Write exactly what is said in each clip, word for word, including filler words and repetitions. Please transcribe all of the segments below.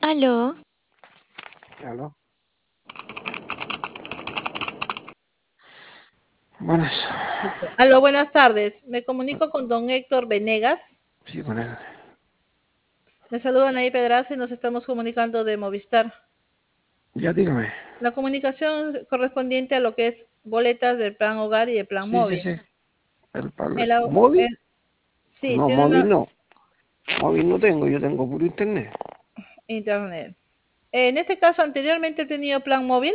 Aló, Aló. Buenas. Aló, buenas tardes. Me comunico con don Héctor Venegas. Sí, con él. Me saluda Anaí Pedraza y nos estamos comunicando de Movistar. Ya dígame. La comunicación correspondiente a lo que es boletas del plan hogar y del plan Sí, sí, móvil. sí. ¿El, El el au- móvil? el- sí, No, tiene móvil una no. Móvil no tengo, yo tengo puro internet. internet. En este caso, anteriormente he tenido plan móvil.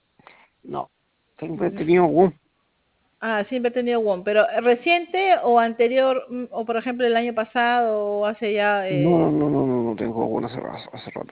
No. Siempre he tenido WOM. Ah, siempre he tenido WOM, pero reciente o anterior, mm, o por ejemplo el año pasado o hace ya, No, no, eh, no, no, no, no tengo WOM hace, hace rato.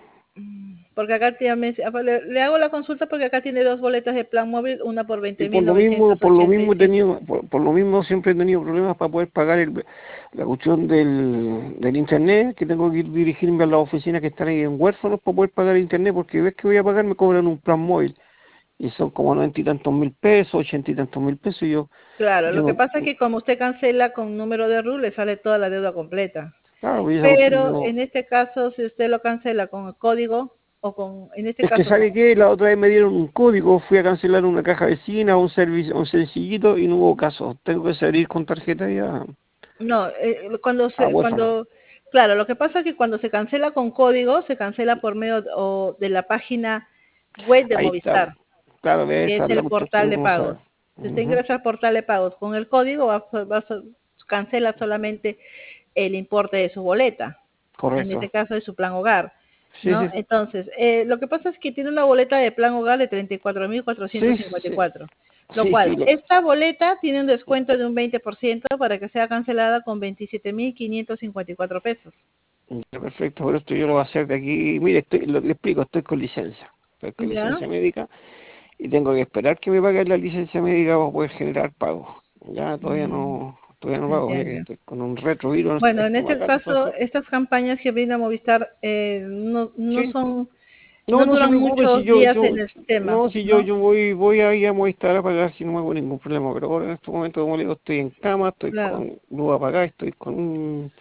porque acá tiene, le, le hago la consulta porque acá tiene dos boletas de plan móvil, una por Y veinte por mil lo mismo, novecientos por lo ochenta y mismo he cinco. tenido, por, por lo mismo siempre he tenido problemas para poder pagar el, la cuestión del, del internet, que tengo que ir dirigirme a las oficinas que están ahí en huérfanos para poder pagar el internet, porque ves que voy a pagar me cobran un plan móvil. Y son como noventa y tantos mil pesos, ochenta y tantos mil pesos, y yo, Claro, yo lo que no, pasa es que como usted cancela con número de R U, le sale toda la deuda completa. claro, y esa cuestión Pero yo, en este caso, si usted lo cancela con el código o con, en este es que caso, con, sabe que la otra vez me dieron un código, fui a cancelar una caja vecina, un servicio, un sencillito y no hubo caso. Tengo que salir con tarjeta ya no, eh, cuando a se, huérfano. cuando, claro, lo que pasa es que cuando se cancela con código, se cancela por medio o de la página web de Ahí está. Movistar, Claro, debe que es estar la el cuestión que portal de uno no sabe. pagos. Si usted Ujú. ingresa al portal de pagos con el código, va, va, cancela solamente el importe de su boleta, en este Correcto. caso de su plan hogar, Sí, ¿no? sí. Entonces, eh, lo que pasa es que tiene una boleta de plan hogar de treinta y cuatro mil cuatrocientos Sí, cincuenta y sí. cuatro, lo Sí, cual, sí. Lo, esta boleta tiene un descuento de un veinte por ciento para que sea cancelada con veintisiete mil quinientos cincuenta y cuatro pesos. ya, perfecto, pero esto yo lo voy a hacer de aquí. Mire, estoy, lo, le explico, estoy con licencia. Estoy con ¿Ya? licencia médica y tengo que esperar que me paguen la licencia médica para poder generar pagos. Ya todavía Mm, no, todavía no pago, ya que entiendo. estoy con un retrovirus Bueno, en este estomacal, caso, entonces. estas campañas que brinda Movistar eh, no, no Sí. son, No, no no se duran preocupe si muchos yo, días yo, en el sistema, no, si yo, ¿no? yo voy, voy ahí a Movistar a pagar si no me hago ningún problema, pero ahora en este momento, como le digo, estoy en cama, estoy Claro. con luz apagada, estoy con un,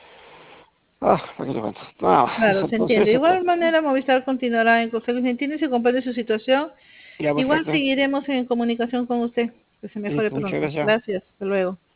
ah, ¿para qué le cuento? Nada más, Claro, eso, se entonces entiende. De eso es igual todo. manera, Movistar continuará en se entiende y se comprende su situación. Ya, Igual perfecto. seguiremos en comunicación con usted. Que se mejore Listo, muchas pronto. gracias. Gracias. Hasta luego.